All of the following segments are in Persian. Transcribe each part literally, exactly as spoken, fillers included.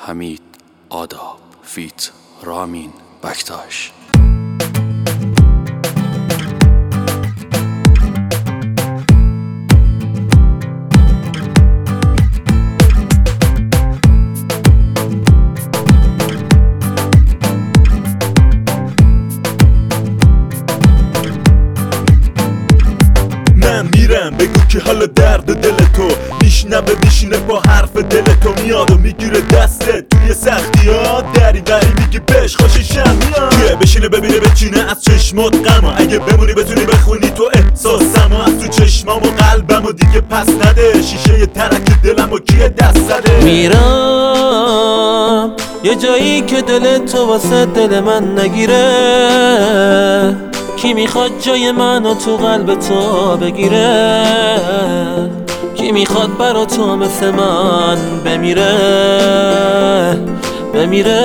حمید آداب فیت رامین بکتاش. من میرم بگو که حالا درد دل تو میشنوه میشینه با حرف دل تو میاد و میگیره دستت توی سختی ها دری دری میگی بش خوششم میاد که بشینه ببینه بچینه از چشمات غم اگه بمونی بتونی بخونی تو احساسم و از تو چشمام و قلبم و دیگه پس نده شیشه ی ترک دلم و کیه دست زده. میرم یه جایی که دل تو واسه دل من نگیره، کی میخواد جای منو تو قلب تو بگیره، کی میخواد برا تو مثل من بمیره بمیره.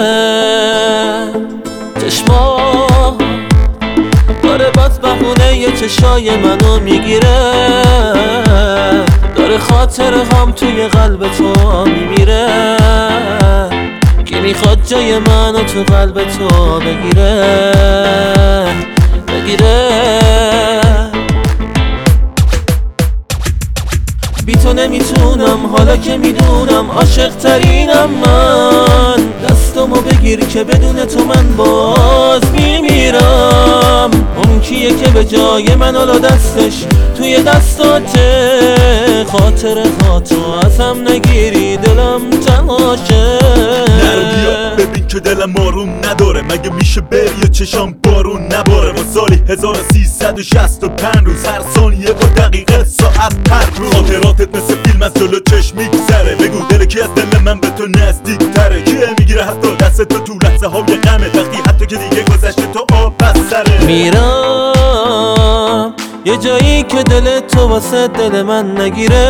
چشما داره باز بخونه یه چشای منو میگیره، داره خاطر هم توی قلب تو میمیره، کی میخواد جای منو تو قلب تو بگیره بگیره. بی تو نمیتونم حالا که میدونم عاشق ترینم من، دستمو بگیر که بدون تو من باز میمیرم. اون کیه که به جای من حالا دستش توی دستاته، خاطر خاطر ازم نگیری دلم تماشه. نرو بیا ببین که دلم آروم نداره، مگه میشه بری چشام بارون نباره. با سالی هزار و سیصد و شصت و پنج روز هر ثانیه با دقیقه ساعت پر روز خاطراتت مثل فیلم از جلو چشم میگذره. بگو دل کی از دل من به تو نزدیک تره، کیه میگیره حتی دست تو تو لحظه های غمه، وقتی حتی که دیگه گذشته تو آب بس سره. میرم یه جایی که دل تو واسه دل من نگیره،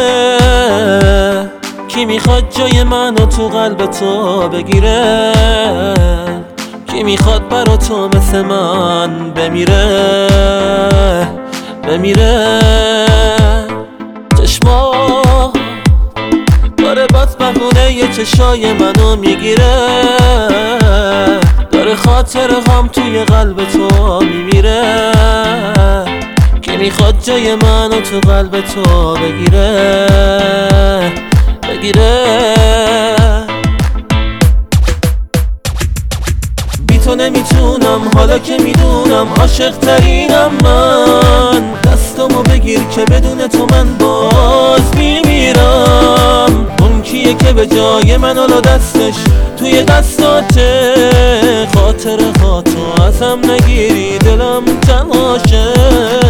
کی میخواد جای منو تو قلب تو بگیره، کی میخواد برا تو مثل من بمیره بمیره. چشما داره باز بخونه یه چشای منو میگیره، داره خاطر هم توی قلب تو میمیره، کی میخواد جای منو تو قلب تو بگیره بگیره. بی تو نمیتونم حالا که میدونم عاشق ترینم من، دستمو بگیر که بدون تو من باز میمیرم. اون کیه که به جای من حالا دستش توی دستاته، خاطر خاطر ازم نگیری دلم تماشه.